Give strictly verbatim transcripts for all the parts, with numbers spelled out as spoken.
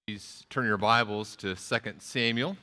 Please turn your Bibles to Second Samuel.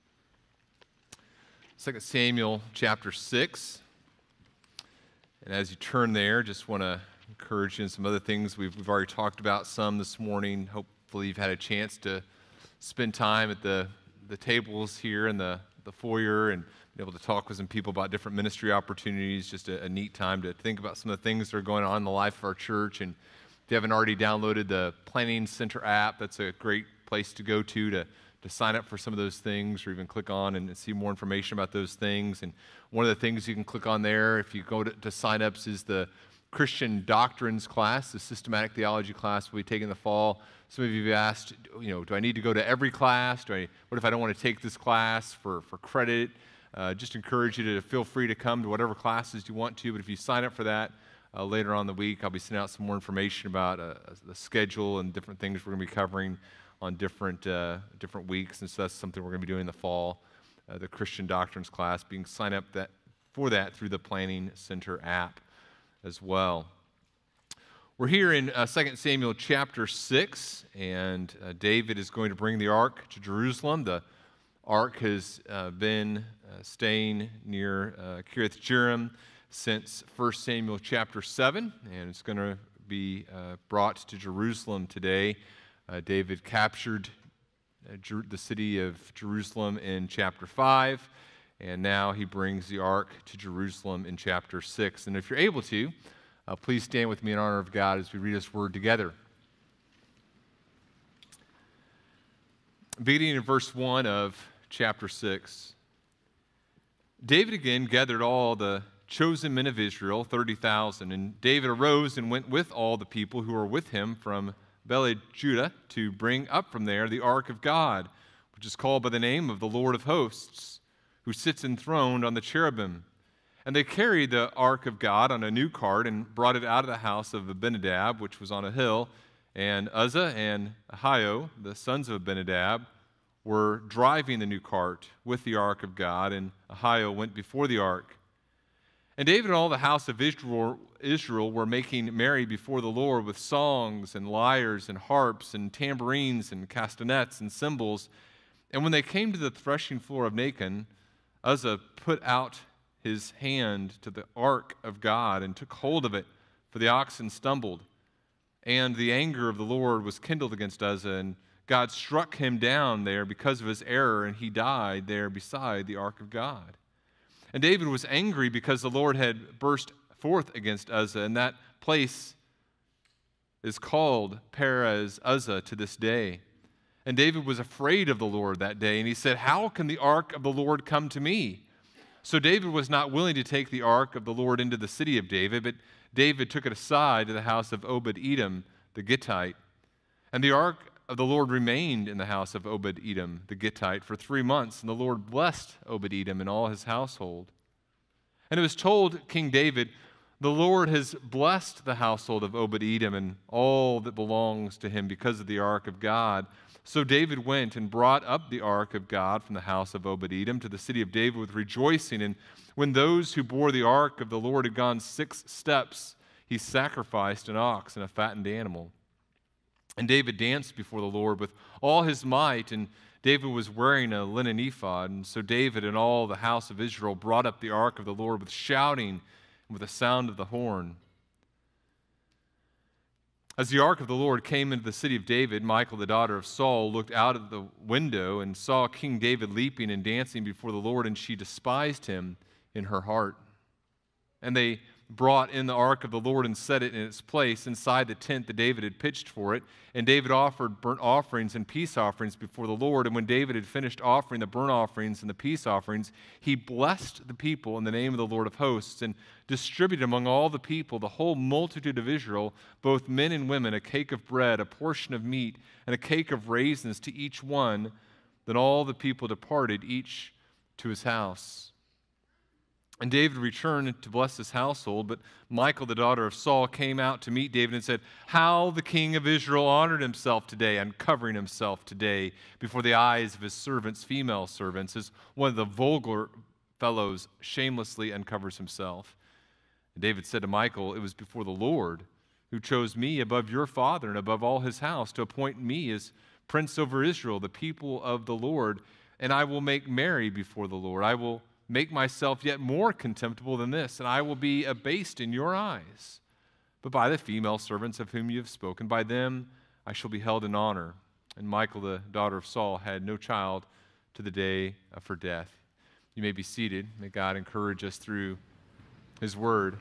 Second Samuel chapter six. And as you turn there, just want to encourage you in some other things we've, we've already talked about some this morning. Hopefully you've had a chance to spend time at the, the tables here in the, the foyer and be able to talk with some people about different ministry opportunities. Just a, a neat time to think about some of the things that are going on in the life of our church. And if you haven't already downloaded the Planning Center app, that's a great place to go to, to to sign up for some of those things, or even click on and see more information about those things. And one of the things you can click on there, if you go to, to sign-ups, is the Christian Doctrines class, the systematic theology class we'll be taking in the fall. Some of you have asked, you know, do I need to go to every class? Do I, what if I don't want to take this class for, for credit? Uh, just encourage you to feel free to come to whatever classes you want to, but if you sign up for that, uh, later on in the week, I'll be sending out some more information about uh, the schedule and different things we're going to be covering on different uh, different weeks, and so that's something we're going to be doing in the fall. Uh, the Christian Doctrines class, being signed up that for that through the Planning Center app as well. We're here in uh, Second Samuel chapter six, and uh, David is going to bring the ark to Jerusalem. The ark has uh, been uh, staying near uh, Kiriath Jearim since First Samuel chapter seven, and it's going to be uh, brought to Jerusalem today. Uh, David captured uh, Jer- the city of Jerusalem in chapter five, and now he brings the ark to Jerusalem in chapter six. And if you're able to, uh, please stand with me in honor of God as we read His word together. Beginning in verse one of chapter six. David again gathered all the chosen men of Israel, thirty thousand, and David arose and went with all the people who were with him from Bele Judah to bring up from there the ark of God, which is called by the name of the Lord of hosts, who sits enthroned on the cherubim. And they carried the ark of God on a new cart and brought it out of the house of Abinadab, which was on a hill. And Uzzah and Ahio, the sons of Abinadab, were driving the new cart with the ark of God, and Ahio went before the ark. And David and all the house of Israel, Israel were making merry before the Lord with songs and lyres and harps and tambourines and castanets and cymbals. And when they came to the threshing floor of Nacon, Uzzah put out his hand to the ark of God and took hold of it, for the oxen stumbled. And the anger of the Lord was kindled against Uzzah, and God struck him down there because of his error, and he died there beside the ark of God. And David was angry because the Lord had burst forth against Uzzah, and that place is called Perez Uzzah to this day. And David was afraid of the Lord that day, and he said, "How can the ark of the Lord come to me?" So David was not willing to take the ark of the Lord into the city of David, but David took it aside to the house of Obed-Edom the Gittite. And the ark of the Lord remained in the house of Obed-Edom the Gittite for three months, and the Lord blessed Obed-Edom and all his household. And it was told King David, "The Lord has blessed the household of Obed-Edom and all that belongs to him because of the ark of God." So David went and brought up the ark of God from the house of Obed-Edom to the city of David with rejoicing. And when those who bore the ark of the Lord had gone six steps, he sacrificed an ox and a fattened animal. And David danced before the Lord with all his might, and David was wearing a linen ephod. And so David and all the house of Israel brought up the ark of the Lord with shouting and with the sound of the horn. As the ark of the Lord came into the city of David, Michal, the daughter of Saul, looked out of the window and saw King David leaping and dancing before the Lord, and she despised him in her heart. And they brought in the ark of the Lord and set it in its place inside the tent that David had pitched for it. And David offered burnt offerings and peace offerings before the Lord. And when David had finished offering the burnt offerings and the peace offerings, he blessed the people in the name of the Lord of hosts and distributed among all the people, the whole multitude of Israel, both men and women, a cake of bread, a portion of meat, and a cake of raisins to each one. Then all the people departed, each to his house. And David returned to bless his household, but Michal, the daughter of Saul, came out to meet David and said, "How the king of Israel honored himself today, uncovering himself today before the eyes of his servants, female servants, as one of the vulgar fellows shamelessly uncovers himself." And David said to Michal, "It was before the Lord who chose me above your father and above all his house to appoint me as prince over Israel, the people of the Lord, and I will make merry before the Lord. I will make myself yet more contemptible than this, and I will be abased in your eyes. But by the female servants of whom you have spoken, by them I shall be held in honor. And Michal, the daughter of Saul, had no child to the day of her death. You may be seated. May God encourage us through his word.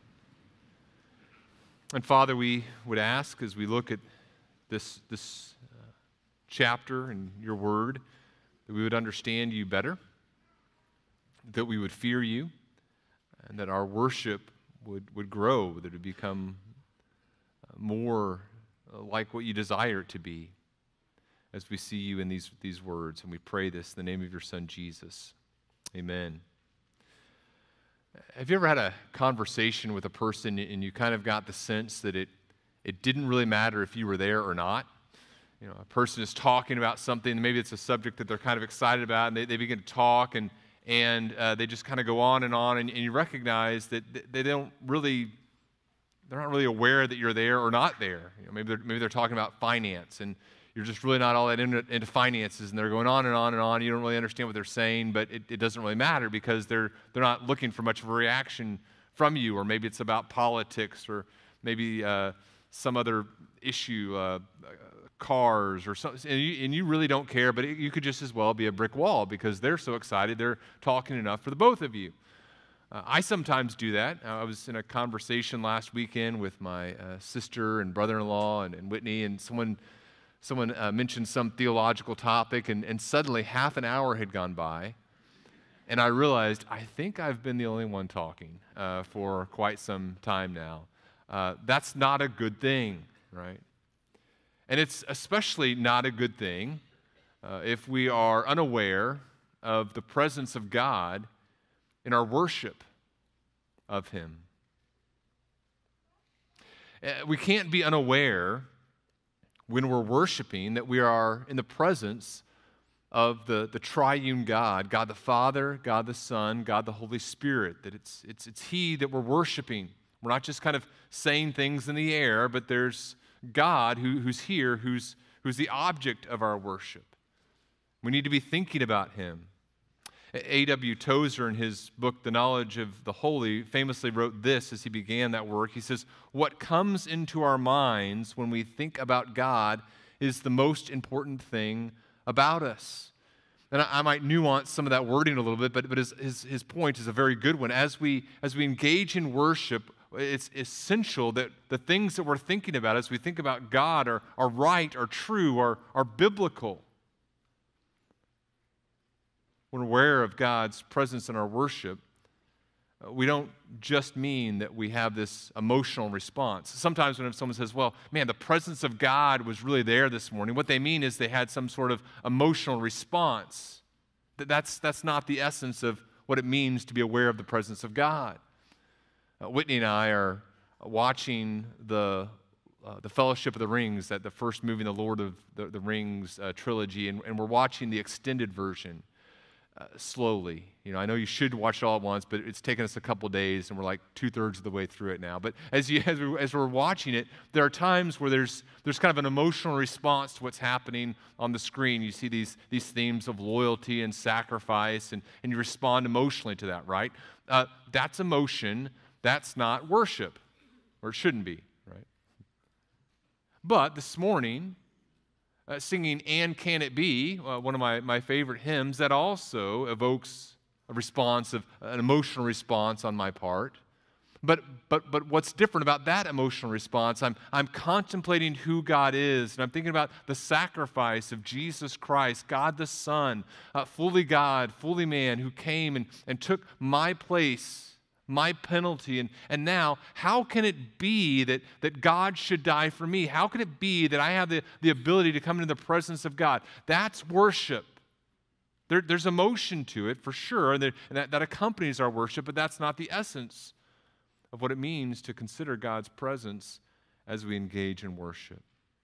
And Father, we would ask as we look at this, this uh, chapter in your word, that we would understand you better, that we would fear you, and that our worship would, would grow, that it would become more like what you desire it to be as we see you in these, these words. And we pray this in the name of your Son, Jesus. Amen. Have you ever had a conversation with a person and you kind of got the sense that it, it didn't really matter if you were there or not? You know, a person is talking about something, maybe it's a subject that they're kind of excited about, and they, they begin to talk, and, and uh, they just kind of go on and on, and, and you recognize that they don't really, they're not really aware that you're there or not there. You know, maybe they're, maybe they're talking about finance, and you're just really not all that into, into finances, and they're going on and on and on. You don't really understand what they're saying, but it, it doesn't really matter because they're they're not looking for much of a reaction from you, or maybe it's about politics, or maybe uh, some other issue, uh, cars, or something, and you, and you really don't care, but it, you could just as well be a brick wall because they're so excited, they're talking enough for the both of you. Uh, I sometimes do that. Uh, I was in a conversation last weekend with my uh, sister and brother-in-law and, and Whitney, and someone Someone uh, mentioned some theological topic, and, and suddenly half an hour had gone by, and I realized I think I've been the only one talking uh, for quite some time now. Uh, that's not a good thing, right? And it's especially not a good thing uh, if we are unaware of the presence of God in our worship of Him. Uh, we can't be unaware when we're worshiping that we are in the presence of the, the triune God, God the Father, God the Son, God the Holy Spirit, that it's, it's, it's He that we're worshiping. We're not just kind of saying things in the air, but there's God who, who's here, who's, who's the object of our worship. We need to be thinking about Him. A W Tozer, in his book, The Knowledge of the Holy, famously wrote this as he began that work. He says, "What comes into our minds when we think about God is the most important thing about us." And I, I might nuance some of that wording a little bit, but, but his, his, his point is a very good one. As we, as we engage in worship, it's essential that the things that we're thinking about as we think about God are, are right, are true, are, are biblical. When we're aware of God's presence in our worship, uh, we don't just mean that we have this emotional response. Sometimes when someone says, well, man, the presence of God was really there this morning, what they mean is they had some sort of emotional response. That's, that's not the essence of what it means to be aware of the presence of God. Uh, Whitney and I are watching the Uh, the Fellowship of the Rings, that the first movie in the Lord of the, the Rings uh, trilogy, and, and we're watching the extended version. Uh, slowly. You know, I know you should watch it all at once, but it's taken us a couple days, and we're like two-thirds of the way through it now. But as, you, as, we, as we're watching it, there are times where there's, there's kind of an emotional response to what's happening on the screen. You see these, these themes of loyalty and sacrifice, and, and you respond emotionally to that, right? Uh, that's emotion. That's not worship, or it shouldn't be, right? But this morning, Uh, singing "And Can It Be," uh, one of my, my favorite hymns, that also evokes a response, of an emotional response on my part. But but but what's different about that emotional response? I'm I'm contemplating who God is, and I'm thinking about the sacrifice of Jesus Christ, God the Son, uh, fully God, fully man, who came and, and took my place, my penalty, and, and now, how can it be that, that God should die for me? How can it be that I have the, the ability to come into the presence of God? That's worship. There, there's emotion to it, for sure, and, there, and that, that accompanies our worship, but that's not the essence of what it means to consider God's presence as we engage in worship.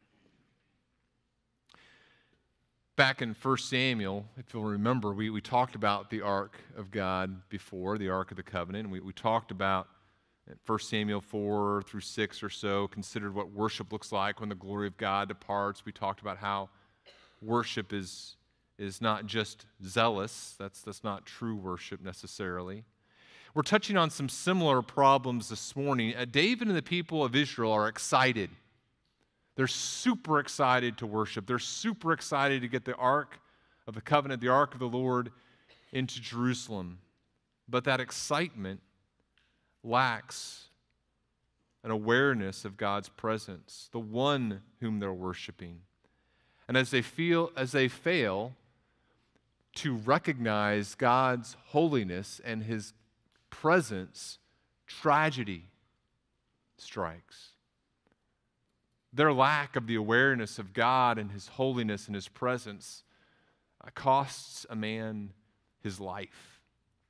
Back in First Samuel, if you'll remember, we, we talked about the Ark of God before, the Ark of the Covenant. And we, we talked about First Samuel four through six or so, considered what worship looks like when the glory of God departs. We talked about how worship is, is not just zealous. That's, that's not true worship necessarily. We're touching on some similar problems this morning. Uh, David and the people of Israel are excited. They're super excited to worship. They're super excited to get the Ark of the Covenant, the Ark of the Lord, into Jerusalem. But that excitement lacks an awareness of God's presence, the one whom they're worshiping. And as they feel, as they fail to recognize God's holiness and His presence, tragedy strikes. Their lack of the awareness of God and His holiness and His presence uh, costs a man his life.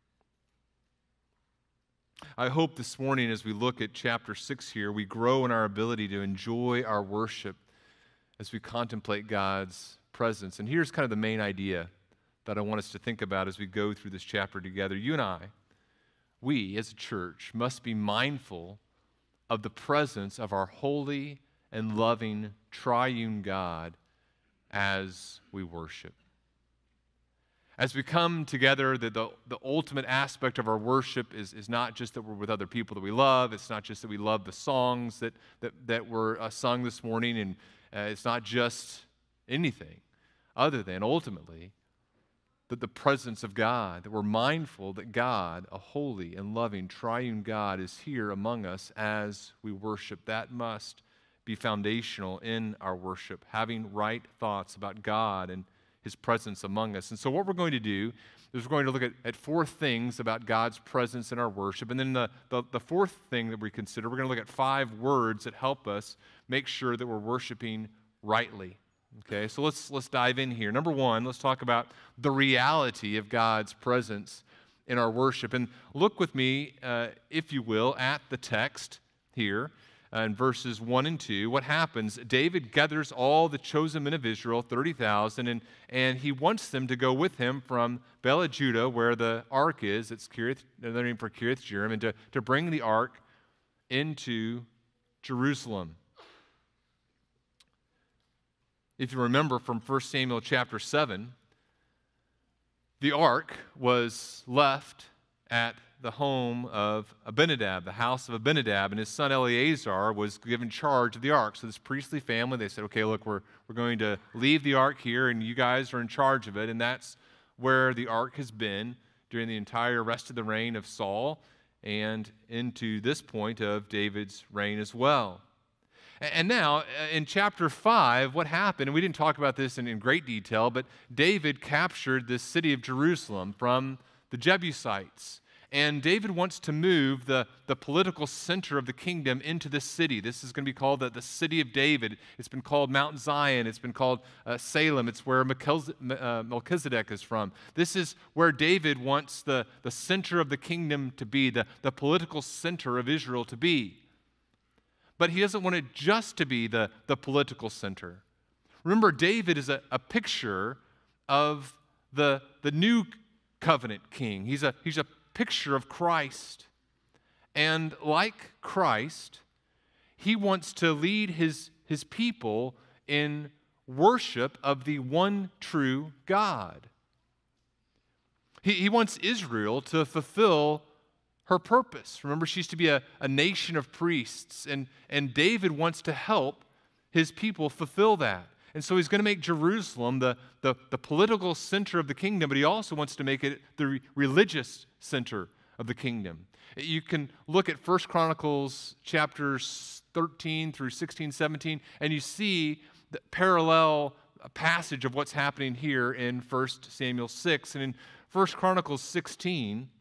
I hope this morning as we look at chapter six here, we grow in our ability to enjoy our worship as we contemplate God's presence. And here's kind of the main idea that I want us to think about as we go through this chapter together. You and I, we as a church, must be mindful of the presence of our holy and loving triune God as we worship. As we come together, the, the, the ultimate aspect of our worship is, is not just that we're with other people that we love. It's not just that we love the songs that, that, that were uh, sung this morning. And uh, it's not just anything other than ultimately that the presence of God, that we're mindful that God, a holy and loving triune God, is here among us as we worship. That must be foundational in our worship, having right thoughts about God and His presence among us. And so what we're going to do is we're going to look at, at four things about God's presence in our worship. And then the, the, the fourth thing that we consider, we're going to look at five words that help us make sure that we're worshiping rightly. Okay, so let's, let's dive in here. Number one, let's talk about the reality of God's presence in our worship. And look with me, uh, if you will, at the text here. Uh, in verses one and two, what happens? David gathers all the chosen men of Israel, thirty thousand, and, and he wants them to go with him from Bela Judah, where the ark is. It's Kirith, their name for Kirith Jearim, and to, to bring the ark into Jerusalem. If you remember from First Samuel chapter seven, the ark was left at the home of Abinadab, the house of Abinadab, and his son Eleazar was given charge of the ark. So this priestly family, they said, okay, look, we're, we're going to leave the ark here, and you guys are in charge of it, and that's where the ark has been during the entire rest of the reign of Saul and into this point of David's reign as well. And now, in chapter five, what happened, and we didn't talk about this in, in great detail, but David captured this city of Jerusalem from the Jebusites. And David wants to move the, the political center of the kingdom into this city. This is going to be called the, the city of David. It's been called Mount Zion. It's been called uh, Salem. It's where Melchizedek is from. This is where David wants the, the center of the kingdom to be, the, the political center of Israel to be. But he doesn't want it just to be the, the political center. Remember, David is a, a picture of the, the new covenant king. He's a, he's a picture of Christ. And like Christ, he wants to lead his, his people in worship of the one true God. He, he wants Israel to fulfill her purpose. Remember, she's to be a, a nation of priests, and, and David wants to help his people fulfill that. And so he's going to make Jerusalem the, the, the political center of the kingdom, but he also wants to make it the re- religious center of the kingdom. You can look at First Chronicles chapters thirteen through sixteen, seventeen, and you see the parallel passage of what's happening here in First Samuel six. And in First Chronicles sixteen,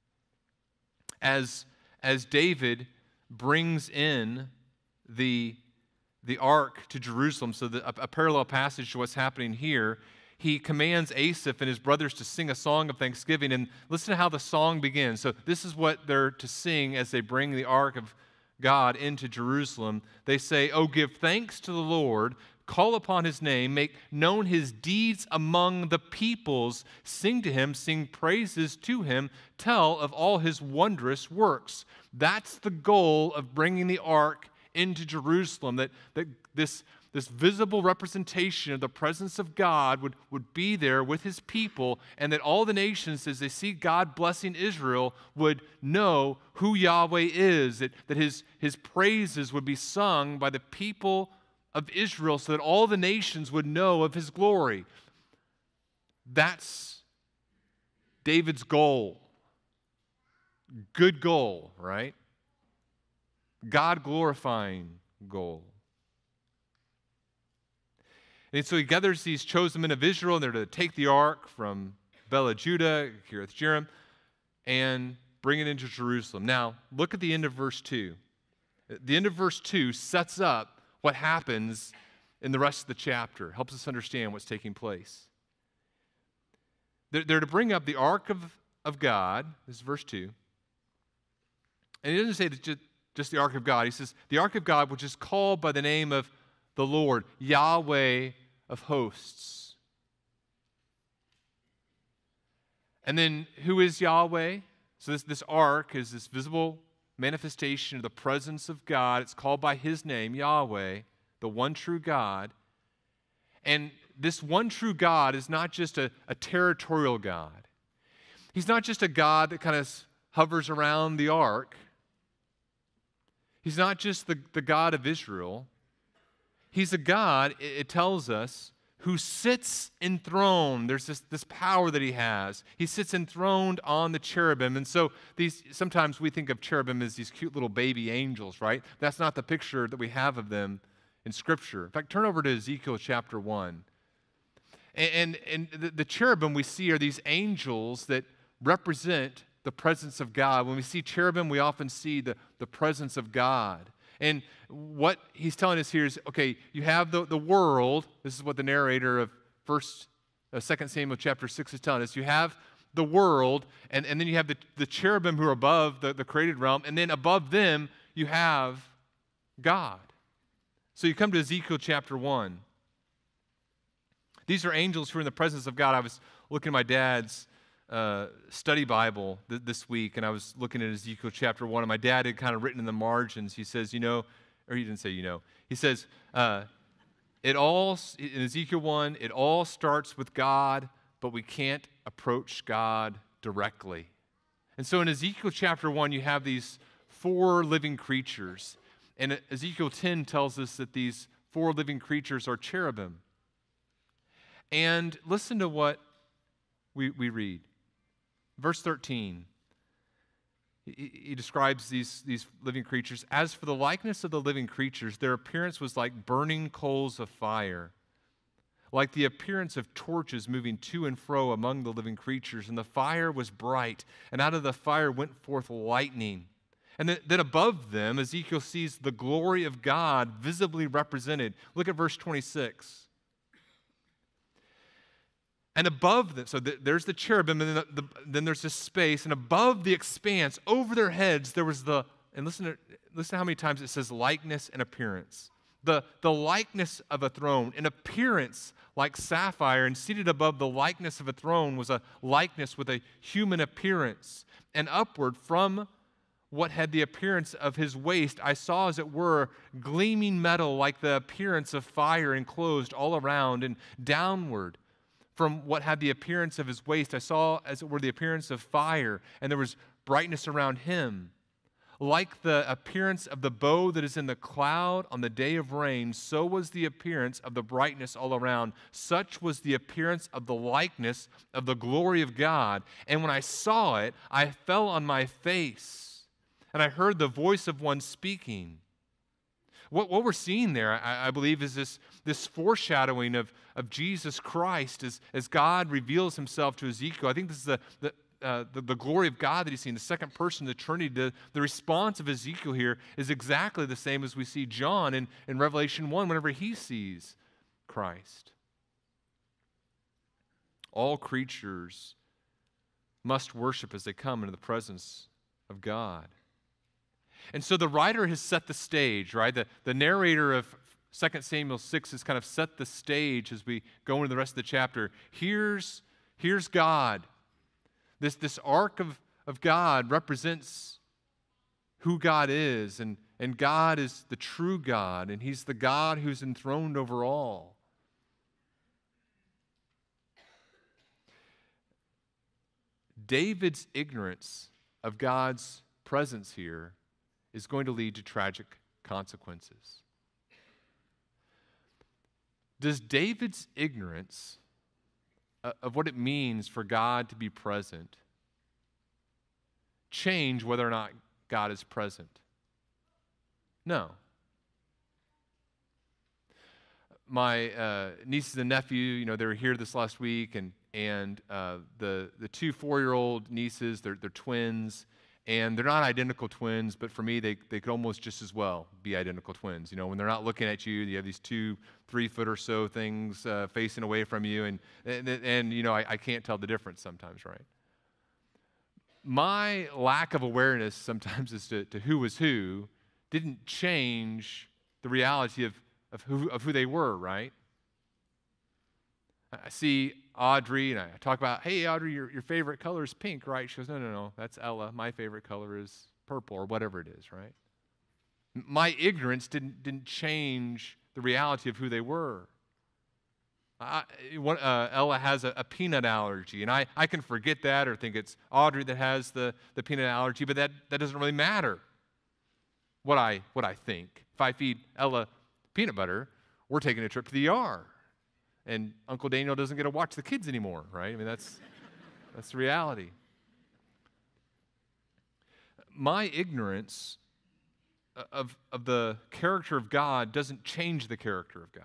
as, as David brings in the the ark to Jerusalem, so the, a, a parallel passage to what's happening here, he commands Asaph and his brothers to sing a song of thanksgiving, and listen to how the song begins. So this is what they're to sing as they bring the ark of God into Jerusalem. They say, "Oh, give thanks to the Lord, call upon his name, make known his deeds among the peoples, sing to him, sing praises to him, tell of all his wondrous works." That's the goal of bringing the ark into Jerusalem, that, that this, this visible representation of the presence of God would, would be there with his people, and that all the nations, as they see God blessing Israel, would know who Yahweh is, that, that his, his praises would be sung by the people of Israel so that all the nations would know of his glory. That's David's goal. Good goal, right? God-glorifying goal. And so he gathers these chosen men of Israel, and they're to take the ark from Bela Judah, Kiriath Jearim, and bring it into Jerusalem. Now, look at the end of verse two. The end of verse two sets up what happens in the rest of the chapter, helps us understand what's taking place. They're, they're to bring up the ark of, of God, this is verse two. And he doesn't say that just, just the ark of God. He says, the ark of God, which is called by the name of the Lord, Yahweh of hosts. And then who is Yahweh? So this, this ark is this visible manifestation of the presence of God. It's called by his name, Yahweh, the one true God. And this one true God is not just a, a territorial God. He's not just a God that kind of hovers around the ark. He's not just the, the God of Israel. He's a God, it tells us, who sits enthroned. There's this, this power that he has. He sits enthroned on the cherubim. And so these sometimes we think of cherubim as these cute little baby angels, right? That's not the picture that we have of them in Scripture. In fact, turn over to Ezekiel chapter one. And, and, and the, the cherubim we see are these angels that represent the presence of God. When we see cherubim, we often see the, the presence of God. And what he's telling us here is, okay, you have the, the world. This is what the narrator of First, uh, Second Samuel chapter six is telling us. You have the world, and, and then you have the, the cherubim who are above the, the created realm, and then above them you have God. So you come to Ezekiel chapter one. These are angels who are in the presence of God. I was looking at my dad's Uh, study Bible th- this week, and I was looking at Ezekiel chapter one, and my dad had kind of written in the margins, he says, you know, or he didn't say, you know, he says, uh, it all, in Ezekiel one, it all starts with God, but we can't approach God directly. And so in Ezekiel chapter one, you have these four living creatures, and Ezekiel ten tells us that these four living creatures are cherubim. And listen to what we, we read. Verse thirteen, he, he describes these, these living creatures. As for the likeness of the living creatures, their appearance was like burning coals of fire, like the appearance of torches moving to and fro among the living creatures. And the fire was bright, and out of the fire went forth lightning. And then, then above them, Ezekiel sees the glory of God visibly represented. Look at verse twenty-six. And above them, so th- there's the cherubim, and then, the, the, then there's this space, and above the expanse, over their heads, there was the, and listen to, listen to how many times it says likeness and appearance. The, the likeness of a throne, an appearance like sapphire, and seated above the likeness of a throne was a likeness with a human appearance. And upward from what had the appearance of his waist, I saw, as it were, gleaming metal like the appearance of fire enclosed all around, and downward from what had the appearance of his waist, I saw, as it were, the appearance of fire, and there was brightness around him. Like the appearance of the bow that is in the cloud on the day of rain, so was the appearance of the brightness all around. Such was the appearance of the likeness of the glory of God. And when I saw it, I fell on my face, and I heard the voice of one speaking. What, what we're seeing there, I, I believe, is this, this foreshadowing of, of Jesus Christ as, as God reveals himself to Ezekiel. I think this is the, the, uh, the, the glory of God that he's seen, the second person of the Trinity. The, the response of Ezekiel here is exactly the same as we see John in, in Revelation one whenever he sees Christ. All creatures must worship as they come into the presence of God. And so the writer has set the stage, right? The, the narrator of Second Samuel six has kind of set the stage as we go into the rest of the chapter. Here's, here's God. This, this ark of, of God represents who God is. And, And God is the true God, and He's the God who's enthroned over all. David's ignorance of God's presence here is going to lead to tragic consequences. Does David's ignorance of what it means for God to be present change whether or not God is present? No. My uh, nieces and nephew, you know, they were here this last week, and and uh, the the two four-year-old nieces, they're they're twins, and they're not identical twins, but for me, they they could almost just as well be identical twins. You know, when they're not looking at you, you have these two three foot or so things uh, facing away from you, and and, and you know, I, I can't tell the difference sometimes, right? My lack of awareness sometimes as to, to who was who didn't change the reality of, of, who, of who they were, right? I see Audrey, and I talk about, hey, Audrey, your, your favorite color is pink, right? She goes, no, no, no, that's Ella. My favorite color is purple, or whatever it is, right? My ignorance didn't, didn't change the reality of who they were. I, uh, Ella has a, a peanut allergy, and I, I can forget that or think it's Audrey that has the, the peanut allergy, but that, that doesn't really matter what I, what I think. If I feed Ella peanut butter, we're taking a trip to the E R, and Uncle Daniel doesn't get to watch the kids anymore, right? I mean, that's, that's the reality. My ignorance of, of the character of God doesn't change the character of God.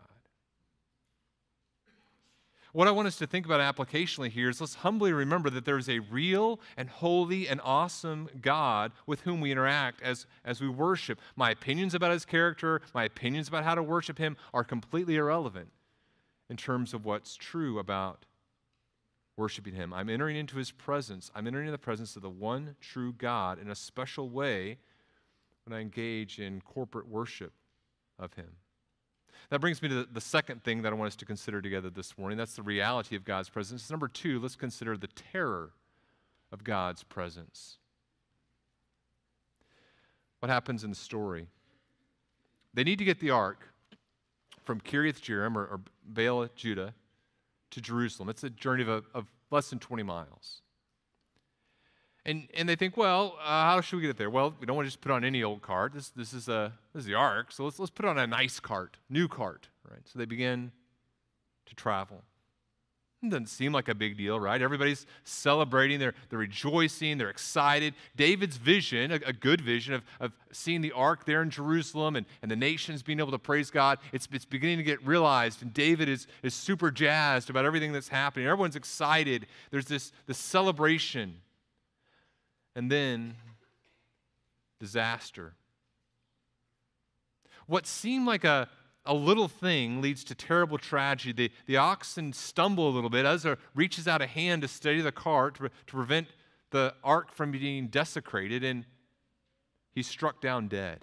What I want us to think about applicationally here is let's humbly remember that there is a real and holy and awesome God with whom we interact as, as we worship. My opinions about His character, my opinions about how to worship Him are completely irrelevant in terms of what's true about worshiping Him. I'm entering into His presence. I'm entering into the presence of the one true God in a special way when I engage in corporate worship of Him. That brings me to the, the second thing that I want us to consider together this morning. That's the reality of God's presence. Number two, let's consider the terror of God's presence. What happens in the story? They need to get the ark from Kiriath Jearim, or, or Baal, Judah, to Jerusalem. It's a journey of, a, of less than twenty miles. And, and they think, well, uh, how should we get it there? Well, we don't want to just put on any old cart. This, this, is, a, this is the ark, so let's, let's put on a nice cart, new cart, right? So they begin to travel. It doesn't seem like a big deal, right? Everybody's celebrating, they're, they're rejoicing, they're excited. David's vision, a, a good vision of, of seeing the ark there in Jerusalem and, and the nations being able to praise God, it's, it's beginning to get realized, and David is, is super jazzed about everything that's happening. Everyone's excited. There's this, this celebration. And then, disaster. What seemed like a, a little thing leads to terrible tragedy. The, the oxen stumble a little bit. Uzzah reaches out a hand to steady the cart to, to prevent the ark from being desecrated, and he's struck down dead.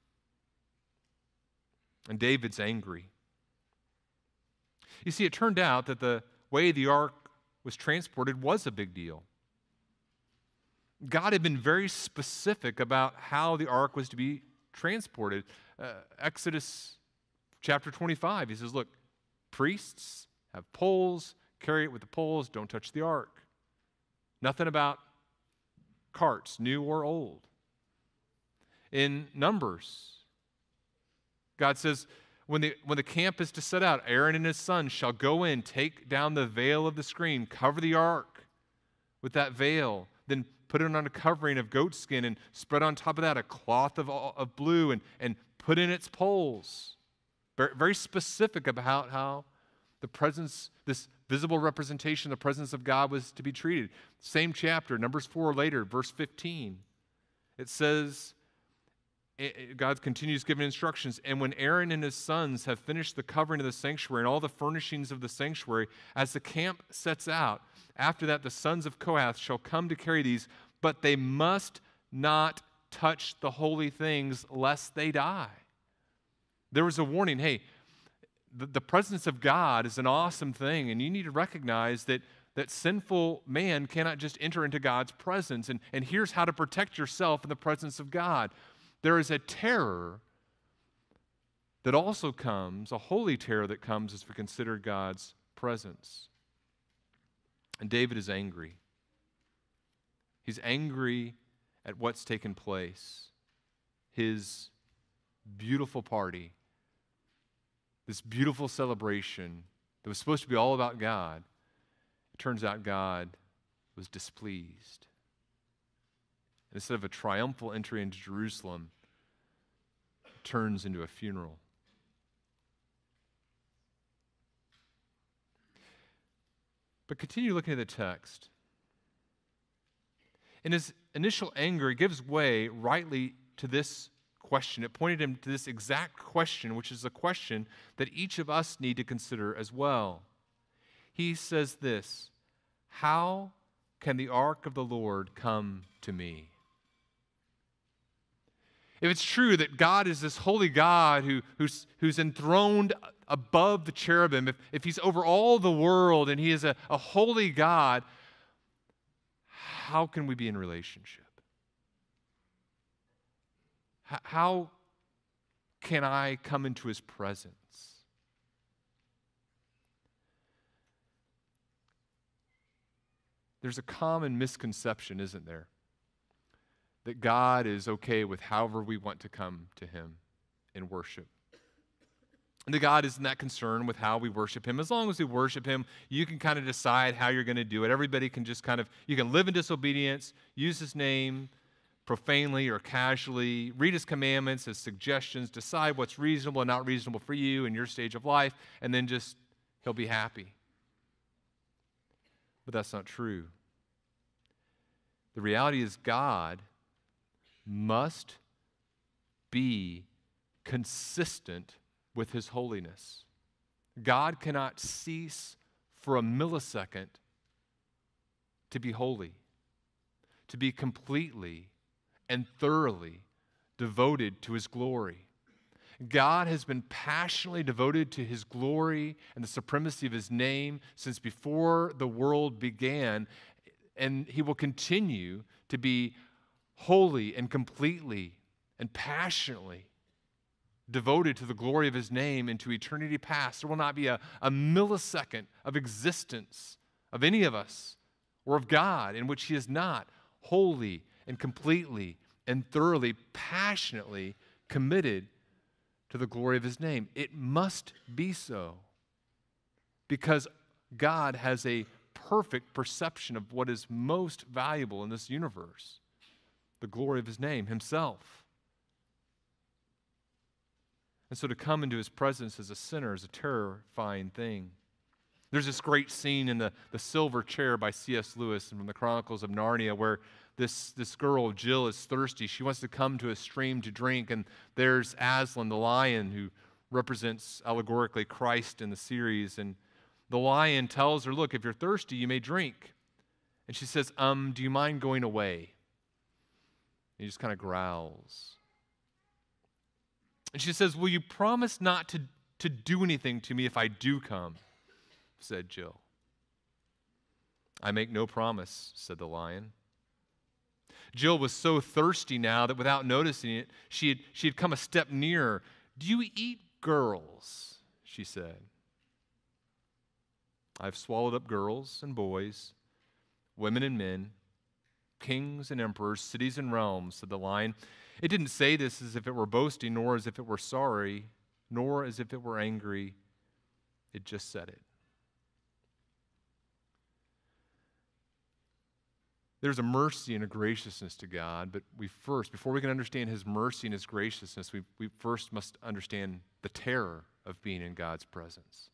And David's angry. You see, it turned out that the way the ark was transported was a big deal. God had been very specific about how the ark was to be transported. Uh, Exodus chapter twenty-five, he says, look, priests have poles, carry it with the poles, don't touch the ark. Nothing about carts, new or old. In Numbers, God says, when the, when the camp is to set out, Aaron and his sons shall go in, take down the veil of the screen, cover the ark with that veil, then put it on a covering of goat skin and spread on top of that a cloth of, of blue and, and put in its poles. Very, very specific about how the presence, this visible representation of the presence of God was to be treated. Same chapter, Numbers four later, verse fifteen. It says, God continues giving instructions, and when Aaron and his sons have finished the covering of the sanctuary and all the furnishings of the sanctuary, as the camp sets out, after that the sons of Kohath shall come to carry these, but they must not touch the holy things lest they die. There was a warning, hey, the, the presence of God is an awesome thing, and you need to recognize that, that sinful man cannot just enter into God's presence, and, and here's how to protect yourself in the presence of God. there is a terror that also comes, a holy terror that comes as we consider God's presence. And David is angry. He's angry at what's taken place. His beautiful party, this beautiful celebration that was supposed to be all about God, it turns out God was displeased. Instead of a triumphal entry into Jerusalem, it turns into a funeral. But continue looking at the text. In his initial anger, he gives way rightly to this question. It pointed him to this exact question, which is a question that each of us need to consider as well. He says this, "How can the ark of the Lord come to me?" If it's true that God is this holy God who, who's, who's enthroned above the cherubim, if, if he's over all the world and he is a, a holy God, how can we be in relationship? H- how can I come into his presence? There's a common misconception, isn't there? That God is okay with however we want to come to him in worship. And that God isn't that concerned with how we worship him. As long as we worship him, you can kind of decide how you're going to do it. Everybody can just kind of, you can live in disobedience, use his name profanely or casually, read his commandments as suggestions, decide what's reasonable and not reasonable for you in your stage of life, and then just, he'll be happy. But that's not true. The reality is God must be consistent with his holiness. God cannot cease for a millisecond to be holy, to be completely and thoroughly devoted to his glory. God has been passionately devoted to his glory and the supremacy of his name since before the world began, and he will continue to be holy and completely and passionately devoted to the glory of his name into eternity past. There will not be a, a millisecond of existence of any of us or of God in which he is not holy and completely and thoroughly, passionately committed to the glory of his name. It must be so because God has a perfect perception of what is most valuable in this universe. The glory of his name, himself. And so to come into his presence as a sinner is a terrifying thing. There's this great scene in the, the Silver Chair by C S Lewis from the Chronicles of Narnia where this, this girl, Jill, is thirsty. She wants to come to a stream to drink, and there's Aslan, the lion, who represents allegorically Christ in the series. And the lion tells her, look, if you're thirsty, you may drink. And she says, um, do you mind going away? He just kind of growls. And she says, will you promise not to, to do anything to me if I do come? Said Jill. I make no promise, said the lion. Jill was so thirsty now that without noticing it, she had, she had come a step nearer. Do you eat girls? She said. I've swallowed up girls and boys, women and men, kings and emperors, cities and realms, said the lion. It didn't say this as if it were boasting, nor as if it were sorry, nor as if it were angry. It just said it. There's a mercy and a graciousness to God, but we first, before we can understand his mercy and his graciousness, we, we first must understand the terror of being in God's presence.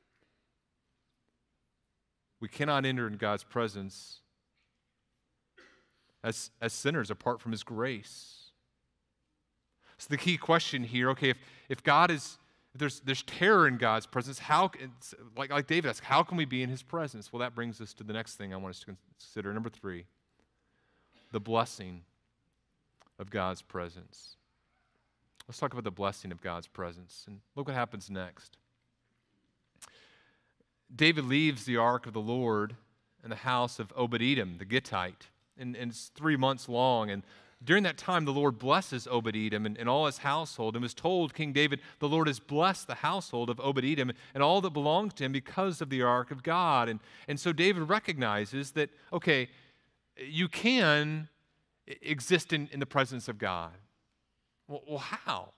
We cannot enter in God's presence as, as sinners apart from his grace. So the key question here, okay, if, if God is, if there's, there's terror in God's presence, how, like, like David asked, how can we be in his presence? Well, that brings us to the next thing I want us to consider. Number three, the blessing of God's presence. Let's talk about the blessing of God's presence. And look what happens next. David leaves the ark of the Lord in the house of Obed-Edom, the Gittite. And, and it's three months long. And during that time, the Lord blesses Obed-Edom and, and all his household, and was told King David, the Lord has blessed the household of Obed-Edom and all that belonged to him because of the ark of God. And, and so David recognizes that, okay, you can exist in, in the presence of God. Well, well, how?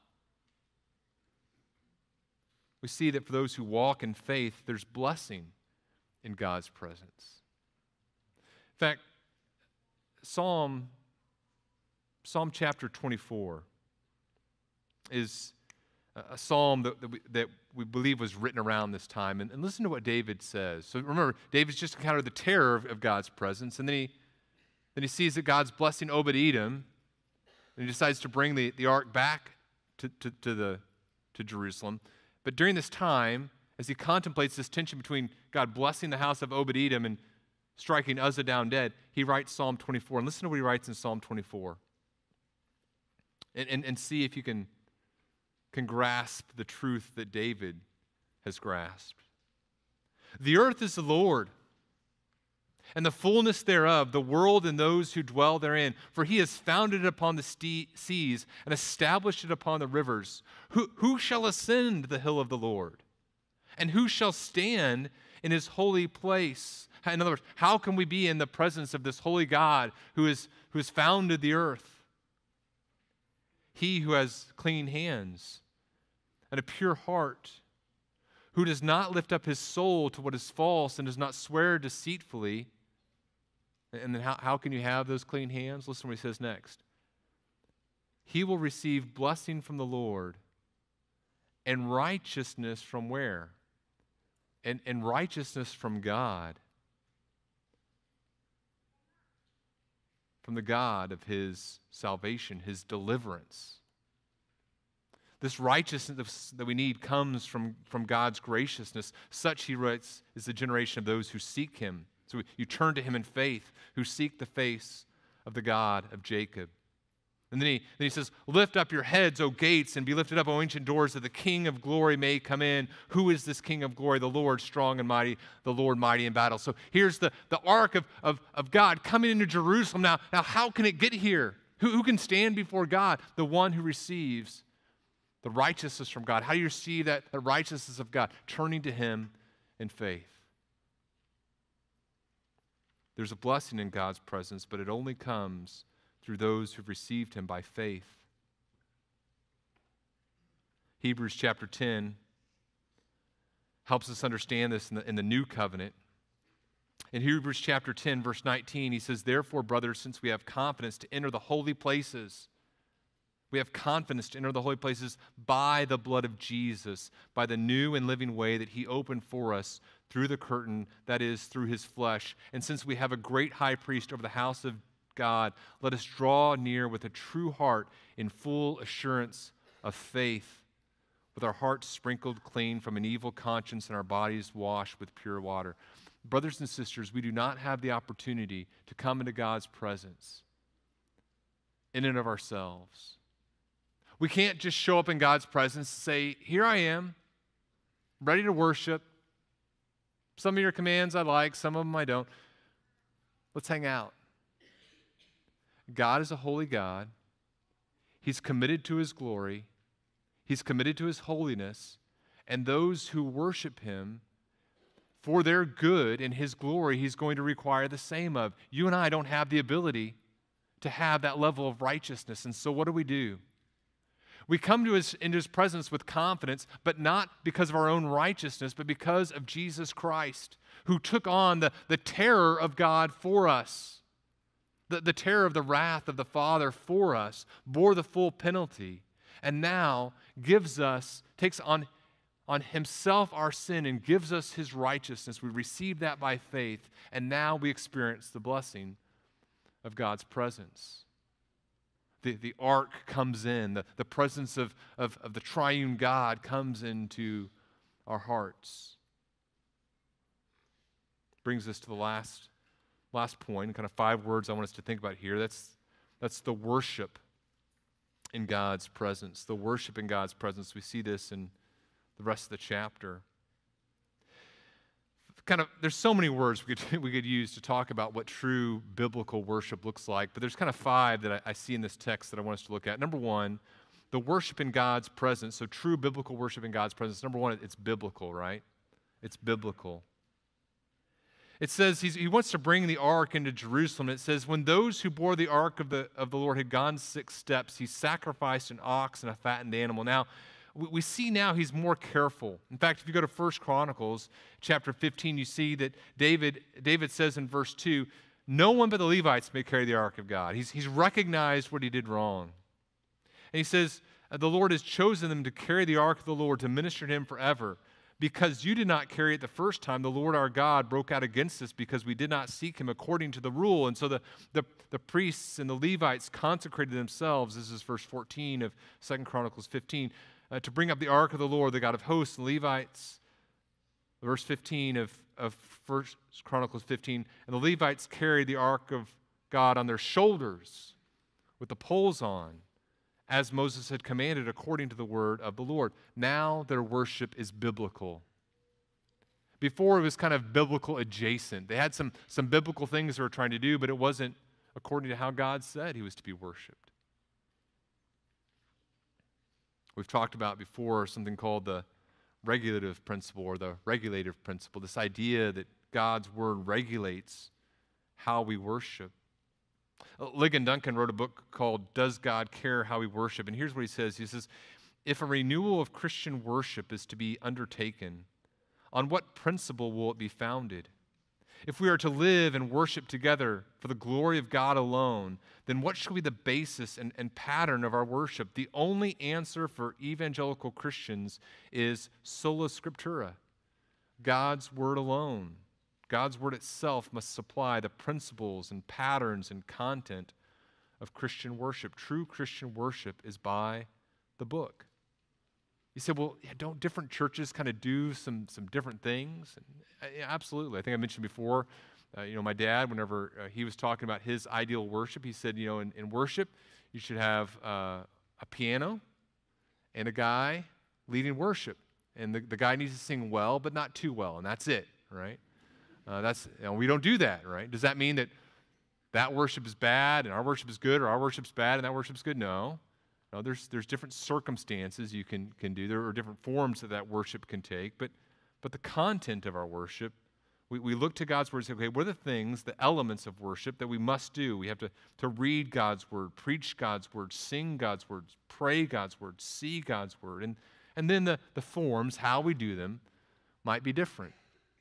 We see that for those who walk in faith, there's blessing in God's presence. In fact, Psalm Psalm chapter twenty-four is a psalm that, that, we, that we believe was written around this time. And, and listen to what David says. So remember, David's just encountered the terror of, of God's presence, and then he, then he sees that God's blessing Obed-Edom, and he decides to bring the, the ark back to, to, to, the, to Jerusalem. But during this time, as he contemplates this tension between God blessing the house of Obed-Edom and striking Uzzah down dead, he writes Psalm twenty-four. And listen to what he writes in Psalm twenty-four. And, and, and see if you can, can grasp the truth that David has grasped. The earth is the Lord, and the fullness thereof, the world and those who dwell therein. For he has founded it upon the ste- seas and established it upon the rivers. Who, who shall ascend the hill of the Lord? And who shall stand in his holy place? In other words, how can we be in the presence of this holy God who, is, who has founded the earth? He who has clean hands and a pure heart, who does not lift up his soul to what is false and does not swear deceitfully. And then how, how can you have those clean hands? Listen to what he says next. He will receive blessing from the Lord and righteousness from where? And, and righteousness from God. From the God of his salvation, his deliverance. This righteousness that we need comes from, from God's graciousness. Such, he writes, is the generation of those who seek him. So you turn to him in faith, who seek the face of the God of Jacob. And then he, then he says, lift up your heads, O gates, and be lifted up, O ancient doors, that the King of glory may come in. Who is this King of glory? The Lord strong and mighty, the Lord mighty in battle. So here's the, the ark of, of, of God coming into Jerusalem. Now, now, how can it get here? Who, who can stand before God? The one who receives the righteousness from God. How do you receive that the righteousness of God? Turning to him in faith. There's a blessing in God's presence, but it only comes through those who've received him by faith. Hebrews chapter ten helps us understand this in the, in the new covenant. In Hebrews chapter ten, verse nineteen, he says, therefore, brothers, since we have confidence to enter the holy places, we have confidence to enter the holy places by the blood of Jesus, by the new and living way that he opened for us through the curtain, that is, through his flesh. And since we have a great high priest over the house of God, let us draw near with a true heart in full assurance of faith, with our hearts sprinkled clean from an evil conscience and our bodies washed with pure water. Brothers and sisters, we do not have the opportunity to come into God's presence in and of ourselves. We can't just show up in God's presence and say, here I am, ready to worship. Some of your commands I like, some of them I don't. Let's hang out. God is a holy God. He's committed to his glory. He's committed to his holiness. And those who worship him, for their good and his glory, he's going to require the same of. You and I don't have the ability to have that level of righteousness. And so what do we do? We come to his, into his presence with confidence, but not because of our own righteousness, but because of Jesus Christ, who took on the, the terror of God for us. The, the terror of the wrath of the Father for us, bore the full penalty, and now gives us, takes on, on himself our sin and gives us his righteousness. We receive that by faith, and now we experience the blessing of God's presence. The, the ark comes in, the, the presence of, of, of the triune God comes into our hearts. Brings us to the last Last point, kind of five words I want us to think about here. That's, that's the worship in God's presence. The worship in God's presence. We see this in the rest of the chapter. kind of, there's so many words we could, we could use to talk about what true biblical worship looks like, but there's kind of five that I, I see in this text that I want us to look at. Number one, the worship in God's presence. So true biblical worship in God's presence. Number one, it's biblical, right? It's biblical. It says he's, he wants to bring the ark into Jerusalem. It says, when those who bore the ark of the, of the Lord had gone six steps, he sacrificed an ox and a fattened animal. Now, we, we see now he's more careful. In fact, if you go to First Chronicles chapter fifteen, you see that David, David says in verse two, no one but the Levites may carry the ark of God. He's, he's recognized what he did wrong. And he says, the Lord has chosen them to carry the ark of the Lord, to minister to him forever. Because you did not carry it the first time, the Lord our God broke out against us because we did not seek him according to the rule. And so the, the, the priests and the Levites consecrated themselves, this is verse fourteen of Second Chronicles fifteen, uh, to bring up the ark of the Lord, the God of hosts. And Levites, verse fifteen of, of First Chronicles fifteen, and the Levites carried the ark of God on their shoulders with the poles on, as Moses had commanded according to the word of the Lord. Now their worship is biblical. Before it was kind of biblical adjacent. They had some, some biblical things they were trying to do, but it wasn't according to how God said he was to be worshiped. We've talked about before something called the regulative principle or the regulative principle, this idea that God's word regulates how we worship. Ligon Duncan wrote a book called Does God Care How We Worship? And here's what he says. He says, if a renewal of Christian worship is to be undertaken, on what principle will it be founded? If we are to live and worship together for the glory of God alone, then what shall be the basis and, and pattern of our worship? The only answer for evangelical Christians is sola scriptura, God's word alone. God's word itself must supply the principles and patterns and content of Christian worship. True Christian worship is by the book. You say, well, yeah, don't different churches kind of do some, some different things? And, uh, yeah, absolutely. I think I mentioned before, uh, you know, my dad, whenever uh, he was talking about his ideal worship, he said, you know, in, in worship, you should have uh, a piano and a guy leading worship. And the, the guy needs to sing well, but not too well, and that's it, right? Uh, that's you know, we don't do that, right? Does that mean that that worship is bad and our worship is good, or our worship's bad and that worship's good? No. No, there's there's different circumstances you can can do. There are different forms that that worship can take, but but the content of our worship, we, we look to God's word and say, okay, what are the things, the elements of worship that we must do? We have to, to read God's word, preach God's word, sing God's word, pray God's word, see God's word, and and then the, the forms, how we do them, might be different.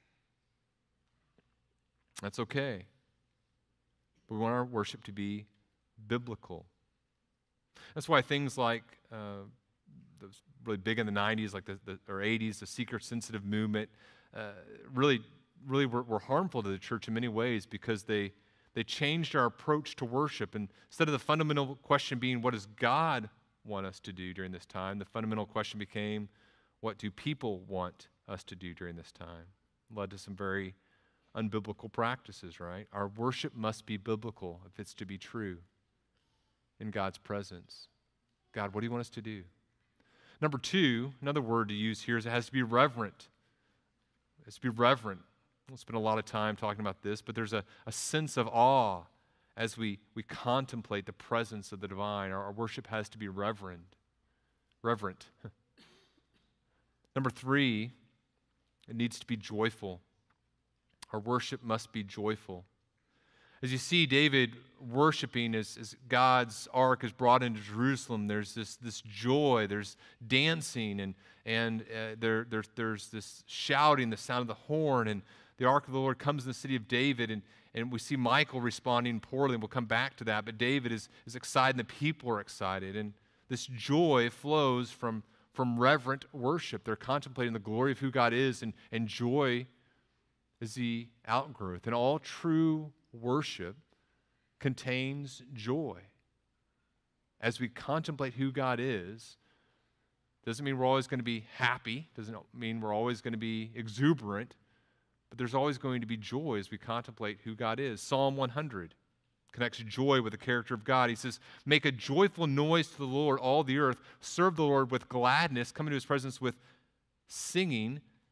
That's okay. But we want our worship to be biblical. That's why things like, uh, those really big in the nineties, like the, the or eighties, the seeker-sensitive movement, uh, really, really were, were harmful to the church in many ways because they they changed our approach to worship. And instead of the fundamental question being, what does God want us to do during this time? The fundamental question became, what do people want us to do during this time? It led to some very unbiblical practices, right? Our worship must be biblical if it's to be true in God's presence. God, what do you want us to do? Number two, another word to use here is it has to be reverent. It has to be reverent. We'll spend a lot of time talking about this, but there's a, a sense of awe as we, we contemplate the presence of the divine. Our, our worship has to be reverent. Reverent. Number three, it needs to be joyful. Our worship must be joyful. As you see David worshiping as, as God's ark is brought into Jerusalem, there's this, this joy, there's dancing, and, and uh, there, there, there's this shouting, the sound of the horn, and the ark of the Lord comes in the city of David, and, and we see Michal responding poorly, and we'll come back to that, but David is, is excited, and the people are excited, and this joy flows from, from reverent worship. They're contemplating the glory of who God is, and, and joy is the outgrowth. And all true worship contains joy. As we contemplate who God is, doesn't mean we're always going to be happy, doesn't mean we're always going to be exuberant, but there's always going to be joy as we contemplate who God is. Psalm one hundred connects joy with the character of God. He says, make a joyful noise to the Lord, all the earth. Serve the Lord with gladness. Come into his presence with singing.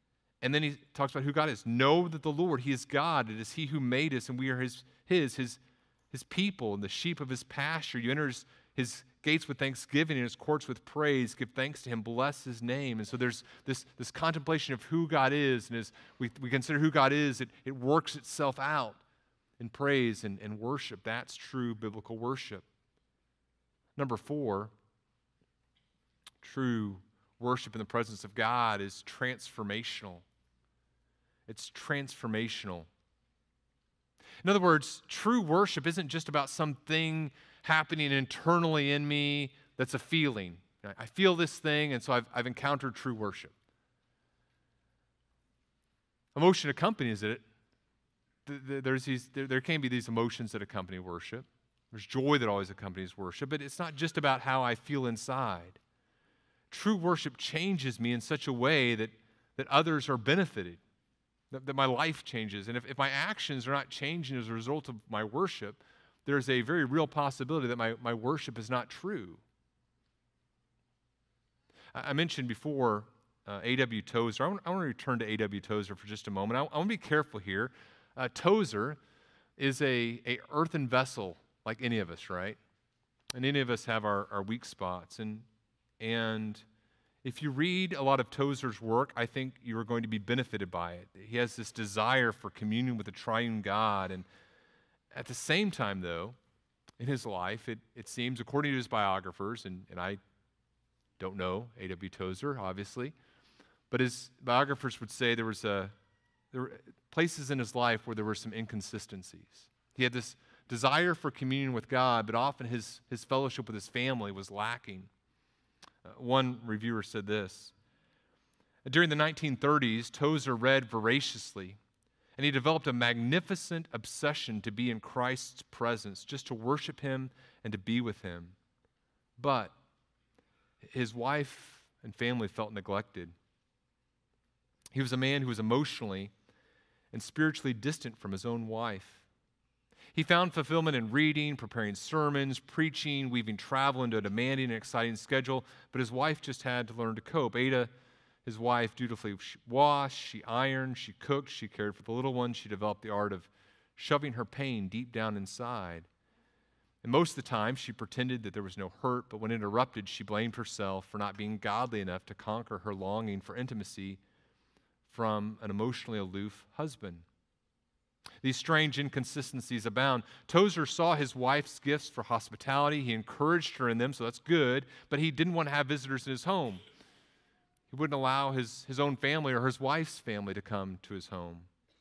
And then he talks about who God is. Know that the Lord, he is God. It is he who made us, and we are his, his, his, his people, and the sheep of his pasture. You enter his, his gates with thanksgiving and his courts with praise. Give thanks to him. Bless his name. And so there's this, this contemplation of who God is. And as we, we consider who God is, it, it works itself out in praise and, and worship. That's true biblical worship. Number four, true worship in the presence of God is transformational. It's transformational. In other words, true worship isn't just about something happening internally in me that's a feeling. I feel this thing, and so I've, I've encountered true worship. Emotion accompanies it. There's these, there, there can be these emotions that accompany worship. There's joy that always accompanies worship, but it's not just about how I feel inside. True worship changes me in such a way that, that others are benefited, that, that my life changes. And if, if my actions are not changing as a result of my worship, there's a very real possibility that my, my worship is not true. I, I mentioned before uh, A W Tozer. I want, I want to return to A W Tozer for just a moment. I, I want to be careful here. Uh, Tozer is a, a earthen vessel like any of us, right? And any of us have our, our weak spots. And, and if you read a lot of Tozer's work, I think you are going to be benefited by it. He has this desire for communion with the triune God. And at the same time, though, in his life, it, it seems, according to his biographers, and, and I don't know A W Tozer, obviously, but his biographers would say there was a, there were places in his life where there were some inconsistencies. He had this desire for communion with God, but often his, his fellowship with his family was lacking. Uh, one reviewer said this: during the nineteen thirties, Tozer read voraciously, and he developed a magnificent obsession to be in Christ's presence, just to worship him and to be with him. But his wife and family felt neglected. He was a man who was emotionally and spiritually distant from his own wife. He found fulfillment in reading, preparing sermons, preaching, weaving travel into a demanding and exciting schedule, but his wife just had to learn to cope. Ada, his wife, dutifully washed, she ironed, she cooked, she cared for the little one. She developed the art of shoving her pain deep down inside. And most of the time, she pretended that there was no hurt, but when interrupted, she blamed herself for not being godly enough to conquer her longing for intimacy from an emotionally aloof husband. These strange inconsistencies abound. Tozer saw his wife's gifts for hospitality. He encouraged her in them, so that's good, but he didn't want to have visitors in his home. He wouldn't allow his, his own family or his wife's family to come to his home.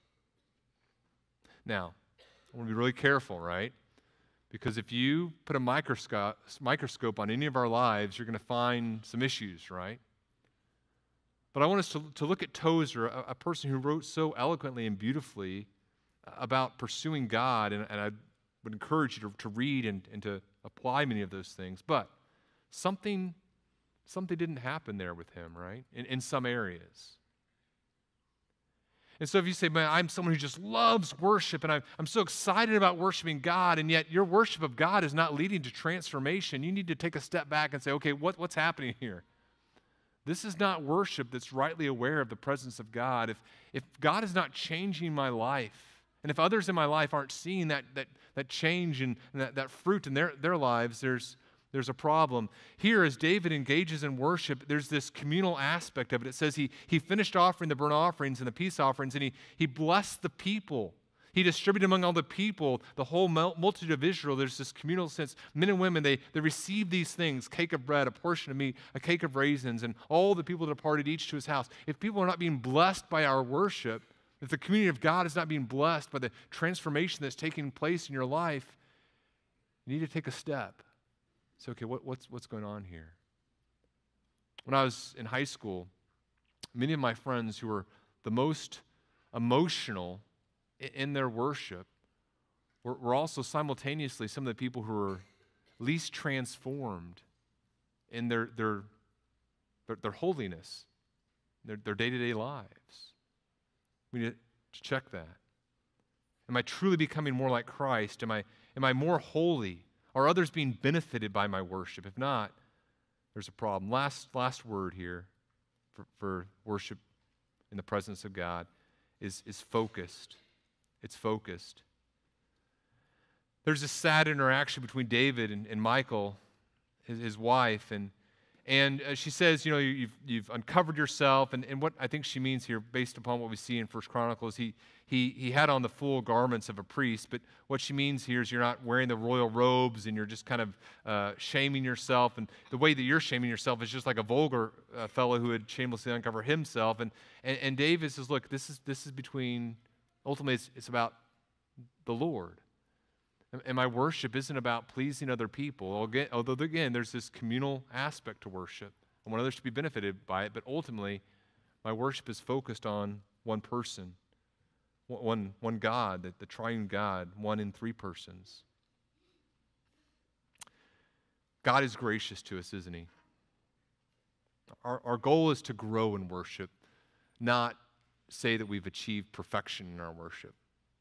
Now, I want to be really careful, right? Because if you put a microscope, microscope on any of our lives, you're going to find some issues, right? But I want us to, to look at Tozer, a, a person who wrote so eloquently and beautifully about pursuing God, and, and I would encourage you to, to read and, and to apply many of those things. But something, something didn't happen there with him, right? In, in some areas. And so if you say, man, I'm someone who just loves worship, and I'm, I'm so excited about worshiping God, and yet your worship of God is not leading to transformation, you need to take a step back and say, okay, what, what's happening here? This is not worship that's rightly aware of the presence of God. If, if God is not changing my life, and if others in my life aren't seeing that, that, that change and, and that, that fruit in their, their lives, there's, there's a problem. Here, as David engages in worship, there's this communal aspect of it. It says he, he finished offering the burnt offerings and the peace offerings, and he, he blessed the people. He distributed among all the people, the whole multitude of Israel. There's this communal sense. Men and women, they, they received these things, cake of bread, a portion of meat, a cake of raisins, and all the people departed each to his house. If people are not being blessed by our worship, if the community of God is not being blessed by the transformation that's taking place in your life, you need to take a step. Say, okay, what, what's, what's going on here? When I was in high school, many of my friends who were the most emotional in their worship were, were also simultaneously some of the people who were least transformed in their, their, their, their holiness, their, their day-to-day lives. We need to check that. Am I truly becoming more like Christ? Am I, am I more holy? Are others being benefited by my worship? If not, there's a problem. Last, last word here for, for worship in the presence of God is, is focused. It's focused. There's a sad interaction between David and, and Michal, his, his wife, and and uh, she says, you know, you've, you've uncovered yourself, and, and what I think she means here, based upon what we see in First Chronicles, he, he, he had on the full garments of a priest, but what she means here is you're not wearing the royal robes, and you're just kind of uh, shaming yourself, and the way that you're shaming yourself is just like a vulgar uh, fellow who had shamelessly uncovered himself, and, and, and David says, look, this is, this is between, ultimately it's, it's about the Lord. And my worship isn't about pleasing other people, although, again, there's this communal aspect to worship. I want others to be benefited by it, but ultimately, my worship is focused on one person, one, one God, the, the triune God, one in three persons. God is gracious to us, isn't he? Our, our goal is to grow in worship, not say that we've achieved perfection in our worship.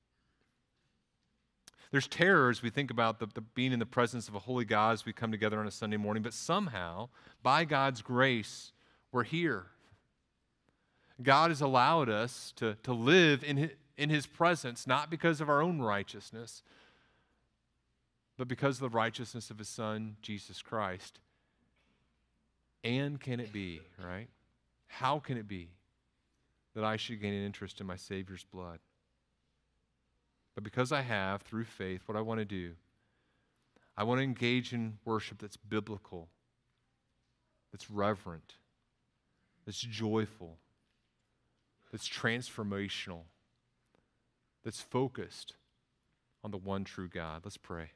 There's terror as we think about the, the being in the presence of a holy God as we come together on a Sunday morning, but somehow, by God's grace, we're here. God has allowed us to, to live in his, in his presence, not because of our own righteousness, but because of the righteousness of his Son, Jesus Christ. And can it be, right? How can it be that I should gain an interest in my Savior's blood? But because I have, through faith, what I want to do, I want to engage in worship that's biblical, that's reverent, that's joyful, that's transformational, that's focused on the one true God. Let's pray.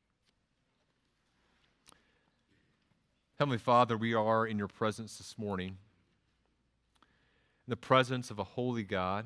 Heavenly Father, we are in your presence this morning, in the presence of a holy God,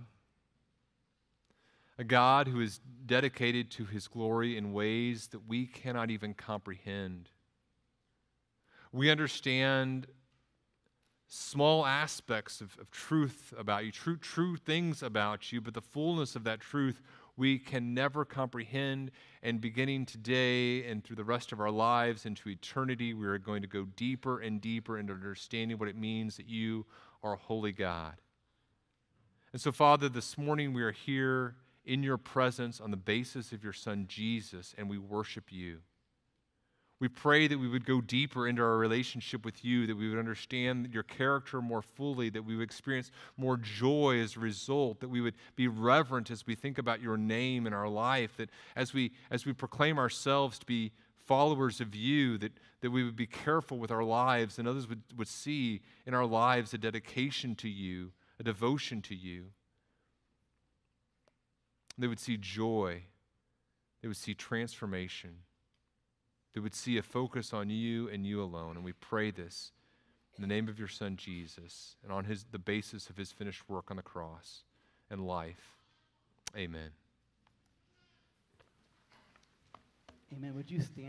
a God who is dedicated to his glory in ways that we cannot even comprehend. We understand small aspects of, of truth about you, true, true things about you, but the fullness of that truth we can never comprehend. And beginning today and through the rest of our lives into eternity, we are going to go deeper and deeper into understanding what it means that you are a holy God. And so, Father, this morning we are here in your presence on the basis of your Son, Jesus, and we worship you. We pray that we would go deeper into our relationship with you, that we would understand your character more fully, that we would experience more joy as a result, that we would be reverent as we think about your name in our life, that as we, as we proclaim ourselves to be followers of you, that, that we would be careful with our lives, and others would, would see in our lives a dedication to you, a devotion to you. They would see joy. They would see transformation. They would see a focus on you and you alone. And we pray this in the name of your Son, Jesus, and on his, the basis of his finished work on the cross and life. Amen. Amen. Would you stand?